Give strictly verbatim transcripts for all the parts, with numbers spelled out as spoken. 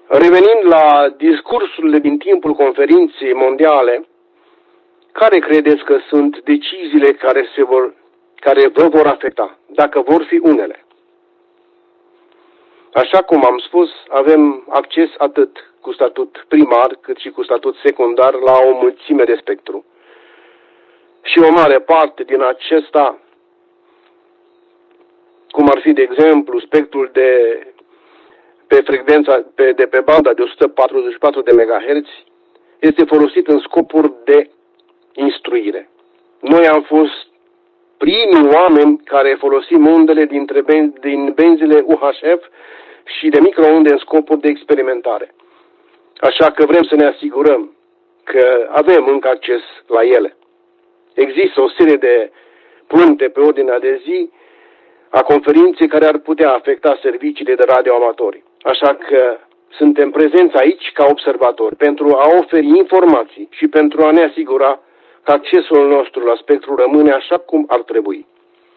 Revenind la discursurile din timpul conferinței mondiale, care credeți că sunt deciziile care, se vor, care vă vor afecta, dacă vor fi unele? Așa cum am spus, avem acces atât cu statut primar, cât și cu statut secundar la o mulțime de spectru. Și o mare parte din acesta, cum ar fi, de exemplu, spectrul de pe frecvența pe, de pe banda de o sută patruzeci și patru de megahertzi, este folosit în scopuri de instruire. Noi am fost primii oameni care folosim undele dintre ben, din benzile U H F și de microunde în scopuri de experimentare. Așa că vrem să ne asigurăm că avem încă acces la ele. Există o serie de puncte pe ordinea de zi a conferinței care ar putea afecta serviciile de radioamatori. Așa că suntem prezenți aici ca observatori pentru a oferi informații și pentru a ne asigura că accesul nostru la spectru rămâne așa cum ar trebui.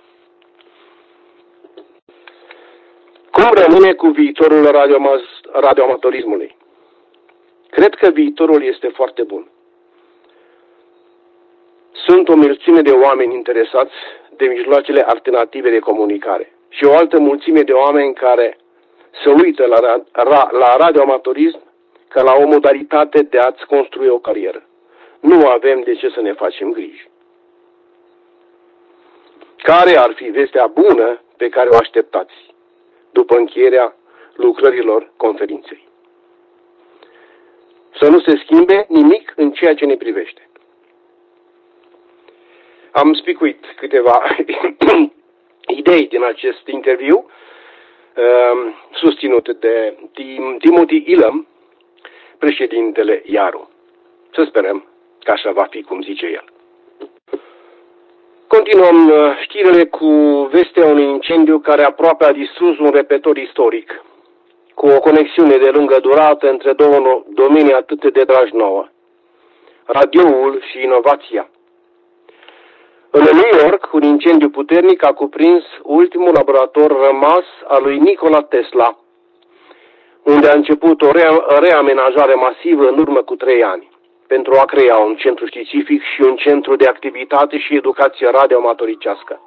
Cum rămâne cu viitorul radioamatorismului? Cred că viitorul este foarte bun. Sunt o mulțime de oameni interesați de mijloacele alternative de comunicare și o altă mulțime de oameni care se uită la, ra, la radioamatorism ca la o modalitate de a-ți construi o carieră. Nu avem de ce să ne facem griji. Care ar fi vestea bună pe care o așteptați după încheierea lucrărilor conferinței? Să nu se schimbe nimic în ceea ce ne privește. Am spicuit câteva idei din acest interviu susținut de Timothy Elam, președintele I A R U. Să sperăm că așa va fi cum zice el. Continuăm știrile cu vestea unui incendiu care aproape a distrus un repetor istoric, cu o conexiune de lungă durată între două domenii atât de dragi nouă, radioul și inovația. În New York, un incendiu puternic a cuprins ultimul laborator rămas al lui Nikola Tesla, unde a început o reamenajare masivă în urmă cu trei ani, pentru a crea un centru științific și un centru de activitate și educație radioamatoricească.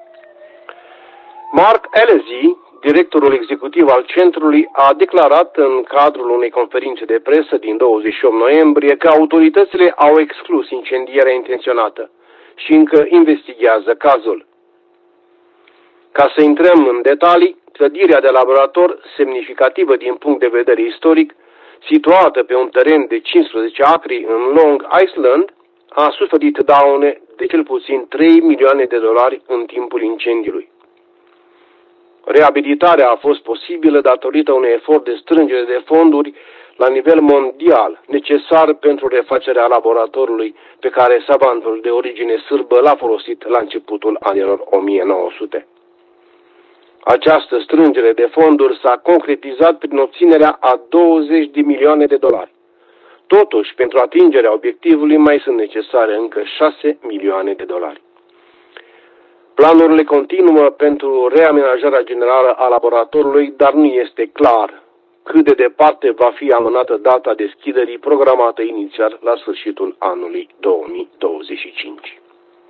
Mark Ellesey, directorul executiv al centrului, a declarat în cadrul unei conferințe de presă din douăzeci și opt noiembrie că autoritățile au exclus incendierea intenționată și încă investigează cazul. Ca să intrăm în detalii, clădirea de laborator, semnificativă din punct de vedere istoric, situată pe un teren de cincisprezece acri în Long Island, a suferit daune de cel puțin trei milioane de dolari în timpul incendiului. Reabilitarea a fost posibilă datorită unui efort de strângere de fonduri la nivel mondial, necesar pentru refacerea laboratorului pe care savantul de origine sârbă l-a folosit la începutul anilor o mie nouă sute. Această strângere de fonduri s-a concretizat prin obținerea a douăzeci de milioane de dolari. Totuși, pentru atingerea obiectivului mai sunt necesare încă șase milioane de dolari. Planurile continuă pentru reamenajarea generală a laboratorului, dar nu este clar cât de departe va fi amânată data deschiderii programată inițial la sfârșitul anului două mii douăzeci și cinci.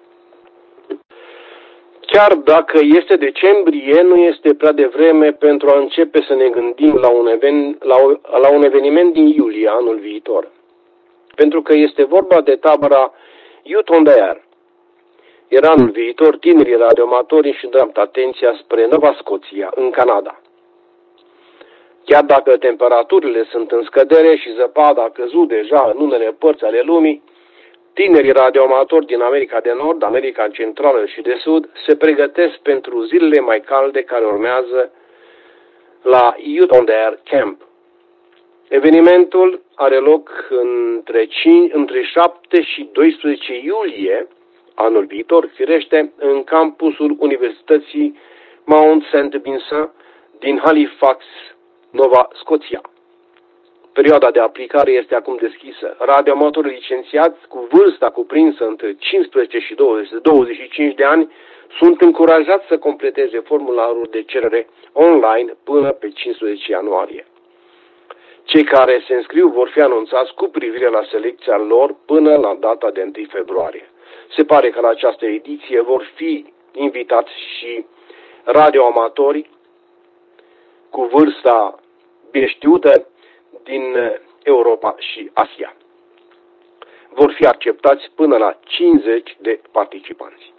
Chiar dacă este decembrie, nu este prea devreme pentru a începe să ne gândim la un, even, la, o, la un eveniment din iulie anul viitor. Pentru că este vorba de tabăra Youth on the Air. Iar anul viitor, tinerii radioamatori își îndreaptă atenția spre Nova Scoția, în Canada. Chiar dacă temperaturile sunt în scădere și zăpada a căzut deja în unele părți ale lumii, tinerii radioamatori din America de Nord, America Centrală și de Sud se pregătesc pentru zilele mai calde care urmează la Youth on the Air Camp. Evenimentul are loc între, cinci, între șapte și doisprezece iulie, anul viitor, firește, în campusul Universității Mount Saint Vincent din Halifax, Nova Scoția. Perioada de aplicare este acum deschisă. Radioamatorii licențiați cu vârsta cuprinsă între cincisprezece și douăzeci și cinci de ani sunt încurajați să completeze formularul de cerere online până pe cincisprezece ianuarie. Cei care se înscriu vor fi anunțați cu privire la selecția lor până la data de întâi februarie. Se pare că la această ediție vor fi invitați și radioamatori cu vârsta bine știută din Europa și Asia. Vor fi acceptați până la cincizeci de participanți.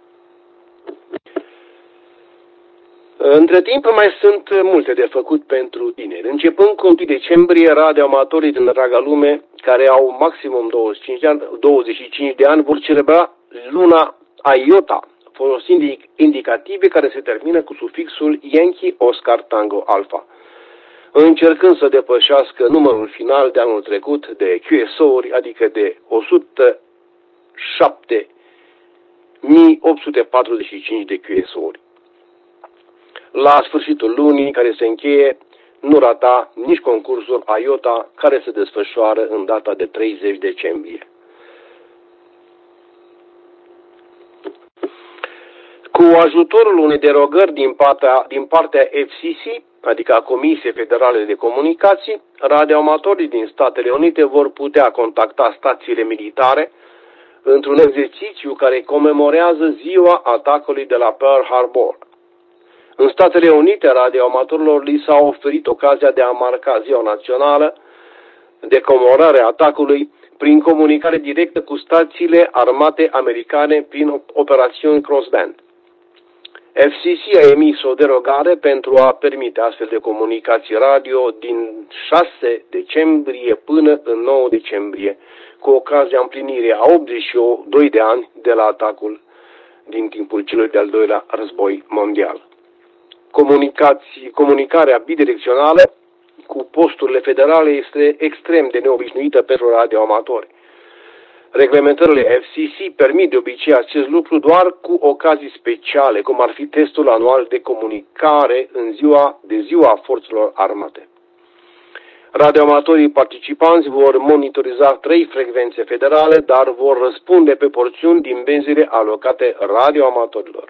Între timp mai sunt multe de făcut pentru tineri. Începând cu întâi decembrie, radioamatorii din întreaga lume, care au maximum douăzeci și cinci de ani, douăzeci și cinci de ani, vor celebra luna Iota, folosind indicative care se termină cu sufixul Yankee Oscar Tango Alpha, încercând să depășească numărul final de anul trecut de Q S O-uri, adică de o sută șapte mii opt sute patruzeci și cinci de Q S O-uri. La sfârșitul lunii care se încheie, nu rata nici concursul Iota, care se desfășoară în data de treizeci decembrie. Cu ajutorul unei derogări din partea, din partea F C C, adică a Comisiei Federale de Comunicații, radioamatorii din Statele Unite vor putea contacta stațiile militare într-un exercițiu care comemorează ziua atacului de la Pearl Harbor. În Statele Unite, radioamatorilor li s-a oferit ocazia de a marca ziua națională de comemorare a atacului prin comunicare directă cu stațiile armate americane prin operațiuni crossband. F C C a emis o derogare pentru a permite astfel de comunicații radio din șase decembrie până în nouă decembrie, cu ocazia împlinirii a optzeci și doi de ani de la atacul din timpul celui de-al doilea război mondial. Comunicații, comunicarea bidirecțională cu posturile federale este extrem de neobișnuită pentru radioamatori. Reglementările F C C permit de obicei acest lucru doar cu ocazii speciale, cum ar fi testul anual de comunicare în ziua de ziua forțelor armate. Radioamatorii participanți vor monitoriza trei frecvențe federale, dar vor răspunde pe porțiuni din benzile alocate radioamatorilor.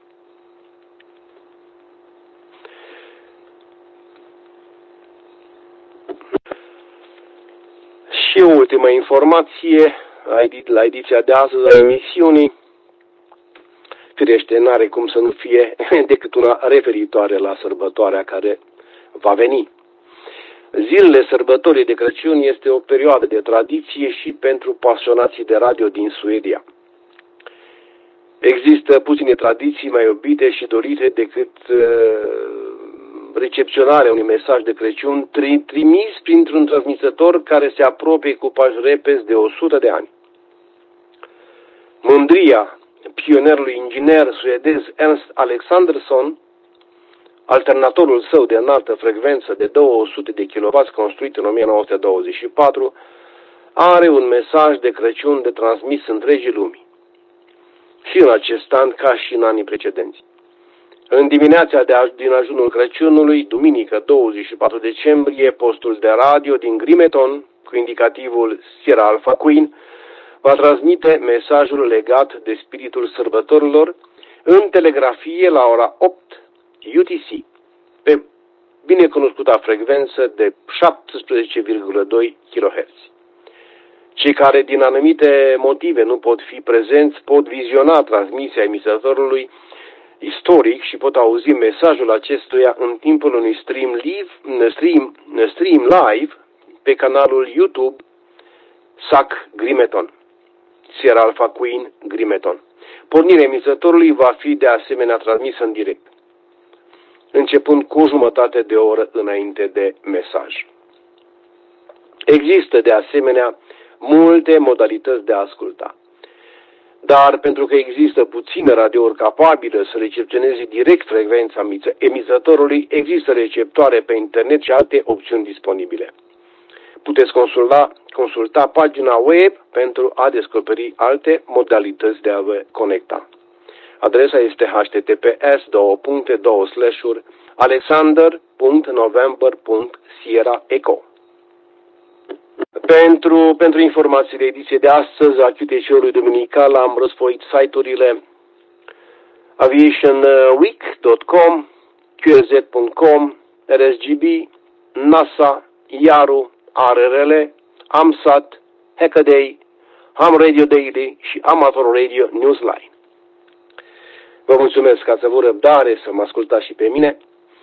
Și o ultimă informație la ediția de astăzi a emisiunii. Firește, n-are cum să nu fie decât una referitoare la sărbătoarea care va veni. Zilele sărbătorii de Crăciun este o perioadă de tradiție și pentru pasionații de radio din Suedia. Există puține tradiții mai iubite și dorite decât uh, recepționarea unui mesaj de Crăciun tri trimis printr-un transmisător care se apropie cu pași repezi de o sută de ani. Mândria pionerului inginer suedez Ernst Alexandersson, alternatorul său de înaltă frecvență de două sute de kilowați construit în o mie nouă sute douăzeci și patru, are un mesaj de Crăciun de transmis întregii lumii. Și în acest an, ca și în anii precedenți. În dimineața de din ajunul Crăciunului, duminică douăzeci și patru decembrie, postul de radio din Grimeton, cu indicativul Sierra Alpha Queen, va transmite mesajul legat de spiritul sărbătorilor în telegrafie la ora opt U T C, pe binecunoscuta frecvență de șaptesprezece virgulă doi kilohertz. Cei care din anumite motive nu pot fi prezenți pot viziona transmisia emisătorului istoric și pot auzi mesajul acestuia în timpul unui stream live, stream, stream live pe canalul YouTube S A C Grimeton, Sierra Alpha Queen Grimeton. Pornirea emisătorului va fi de asemenea transmisă în direct, începând cu o jumătate de oră înainte de mesaj. Există de asemenea multe modalități de a asculta. Dar pentru că există puține radiouri capabile să recepționeze direct frecvența emisătorului, există receptoare pe internet și alte opțiuni disponibile. Puteți consulta, consulta pagina web pentru a descoperi alte modalități de a vă conecta. Adresa este h t t p s două puncte două slash uri alexander punct november punct sierra echo. Pentru, pentru informațiile ediției de astăzi a Q T C-ului duminical am răsfoit site-urile aviation week punct com, Q R Z punct com, R S G B, NASA, Iaru, A R R L, AmSat, Hackaday, Ham Radio Daily și Amateur Radio Newsline. Vă mulțumesc că ați avut răbdare să mă ascultați și pe mine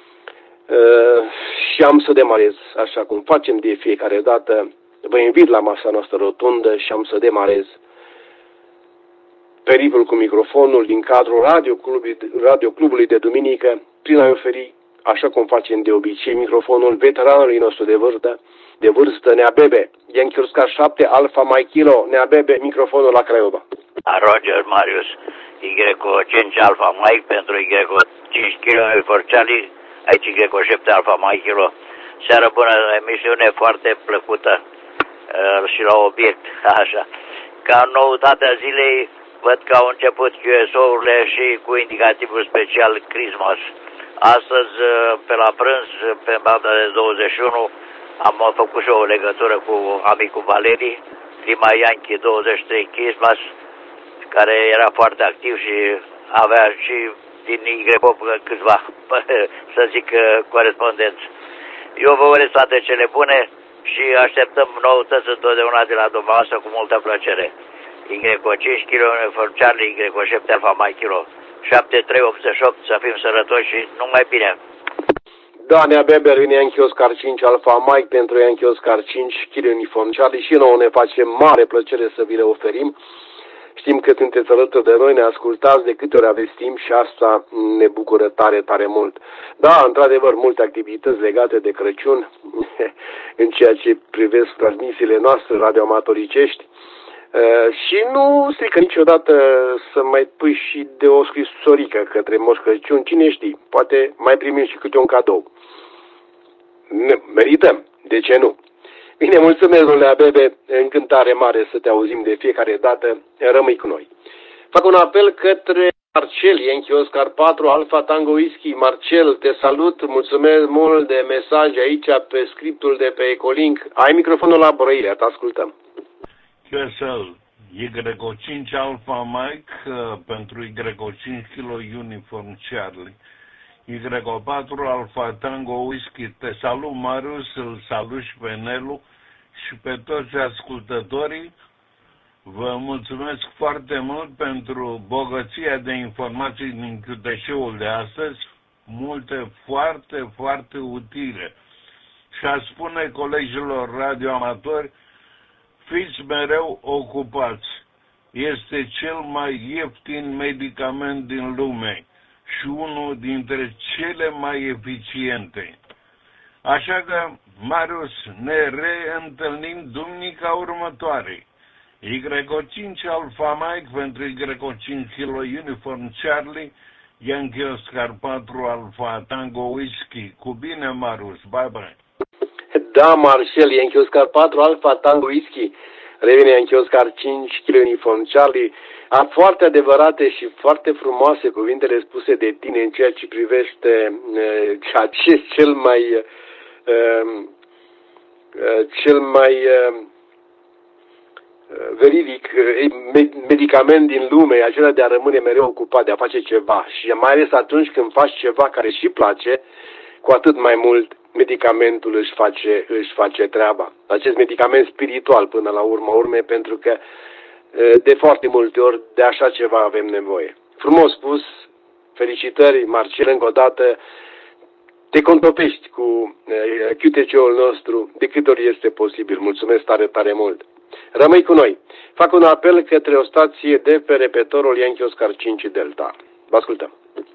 uh, și am să demarez, așa cum facem de fiecare dată. Vă invit la masa noastră rotundă și am să demarez periplul cu microfonul din cadrul Radio Clubului, Radio Clubului de Duminică, prin a oferi, așa cum facem de obicei, microfonul veteranului nostru de vârstă, de vârstă Neabebe, Yankee Oscar șapte, Alfa Mike Kilo, Neabebe, microfonul la Craiova. Roger Marius, Y cinci Alfa Mike pentru Y cinci Kilo for Charlie, aici Y șapte Alfa Mike Kilo. Seară bună, emisiune foarte plăcută uh, și la obiect, așa. Ca noutatea zilei, văd că au început Q S O-urile și cu indicativul special Christmas. Astăzi, pe la prânz, pe banda de douăzeci și unu, am făcut și o legătură cu amicul Valerii, Lima Yankee douăzeci și trei Christmas, care era foarte activ și avea și din Y câțiva, să zic, corespondenți. Eu vă urez toate cele bune și așteptăm noutăți întotdeauna de la dumneavoastră cu multă plăcere. Y cinci Kilo for Charlie, Y șapte Alfa Mike Kilo, șapte trei optzeci și opt, să fim sănătoși și numai bine. Da, Neabebe, vine Yankee Oscar cinci Alfa Mike pentru Yankee Oscar cinci Kilo Uniform Charlie și nouă ne face mare plăcere să vi le oferim. Știm că sunteți alături de noi, ne ascultați de câte ori aveți timp și asta ne bucură tare, tare mult. Da, într-adevăr, multe activități legate de Crăciun în ceea ce privesc transmisiile noastre radioamatoricești. Uh, și nu strică niciodată să mai pui și de o scrisorică către Moș Crăciun. Cine știe, poate mai primim și câte un cadou. Ne merităm, de ce nu? Bine, mulțumesc, domnule Abebe, încântare mare să te auzim de fiecare dată, rămâi cu noi. Fac un apel către Marcel, Yankee Oscar patru, Alfa Tango Whisky. Marcel, te salut, mulțumesc mult de mesaje aici pe scriptul de pe Ecolink. Ai microfonul la Brăilea, te ascultăm. Q S L, Y cinci Alfa Mike pentru Y cinci Kilo Uniform Charlie. Y patru Alfa Tango Whisky. Te salut, Marius, îl salut și pe Nelu și pe toți ascultătorii. Vă mulțumesc foarte mult pentru bogăția de informații din Q T S-ul de astăzi, multe foarte, foarte utile. Și aș spune colegilor radioamatori, fiți mereu ocupați. Este cel mai ieftin medicament din lume și unul dintre cele mai eficiente. Așa că, Marius, ne reîntâlnim duminica următoare. Y cinci Alfa Mike pentru Y cinci Kilo Uniform Charlie, Yankee Oscar patru Alfa Tango Whisky. Cu bine, Marius, bye bye. Da, Marcel, Yankee Oscar patru Alfa Tango Whisky. Revine Yankee Oscar cinci Kilo Uniform Charlie. A foarte adevărate și foarte frumoase cuvintele spuse de tine în ceea ce privește uh, acest cel mai uh, uh, cel mai uh, veridic medicament din lume, acela de a rămâne mereu ocupat, de a face ceva. Și mai ales atunci când faci ceva care și place, cu atât mai mult medicamentul își face, își face treaba. Acest medicament spiritual până la urmă urme, pentru că de foarte multe ori de așa ceva avem nevoie. Frumos spus, felicitări, Marcel, încă o dată, te contopești cu Q T C-ul nostru de câte ori este posibil. Mulțumesc tare, tare mult. Rămâi cu noi. Fac un apel către o stație de pe repetorul Yankee Oscar cinci Delta. Vă ascultăm.